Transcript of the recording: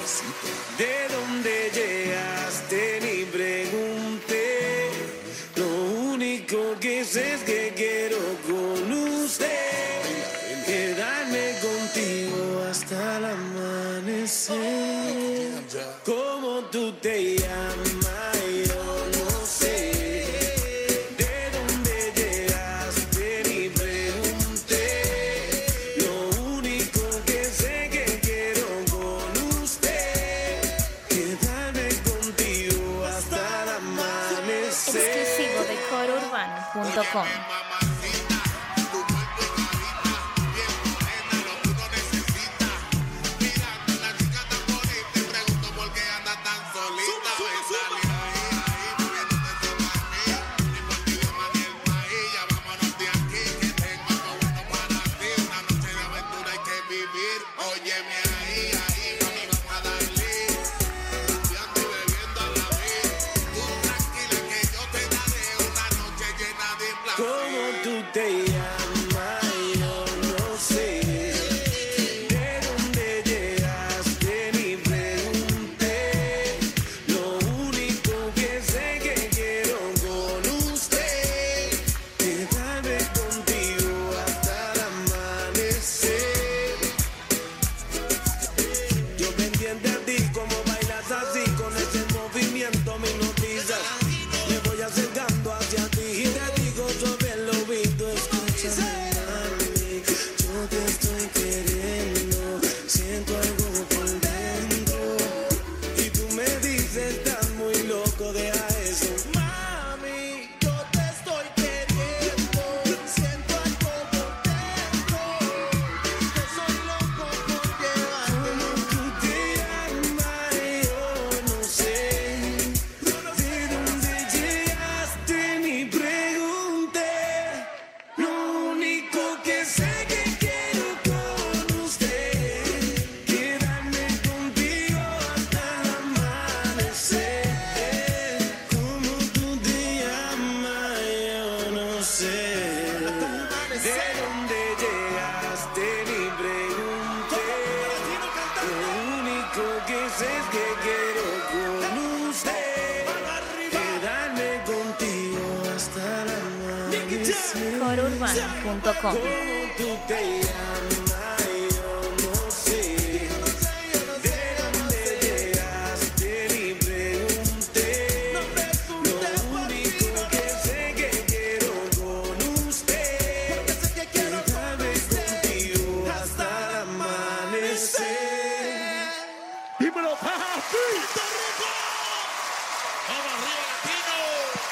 ¿De dónde llegaste? Ni pregunté. Lo único que sé es que quiero con usted quedarme contigo hasta el amanecer. ¿Cómo tú te llamas? Yo no sé. ¿De dónde llegaste? Ni pregunté. Lo único que sé que quiero con usted quedarme contigo hasta el amanecer. Exclusivo de CoroUrbano.com. ¿Cómo tú te llamas? Yo no sé. ¿De dónde llegaste? Ni pregunté. Lo único que sé que quiero con usted quedarme contigo hasta el amanecer. Yo pendiente a ti, como bailas así, con ese movimiento me hipnotizas. Me voy acercando hacia ti y te digo sobre el oído, escúchame, mami, yo te estoy queriendo, siento algo por dentro, y tú me dices, estás muy loco, deja eso. Mami, yo te estoy queriendo, siento algo por dentro, yo soy loco por llevarte. ¿Cómo tú te llamas? Yo no sé. ¿De dónde llegaste? Ni pregunté. Lo único que sé que quiero con usted quedarme contigo hasta el amanecer. ¿Cómo tú te llamas? Yo no sé. ¿De dónde llegaste? Ni pregunté. Lo único que sé es que quiero con usted quedarme contigo hasta el amanecer. CoroUrbano.com. ¿Cómo tú te llamas? Yo no sé. ¿De dónde llegaste? Ni pregunté. Lo único que sé que quiero con usted quedarme contigo hasta el amanecer. Dímelo, Puerto Rico. Vamos arriba, Latino.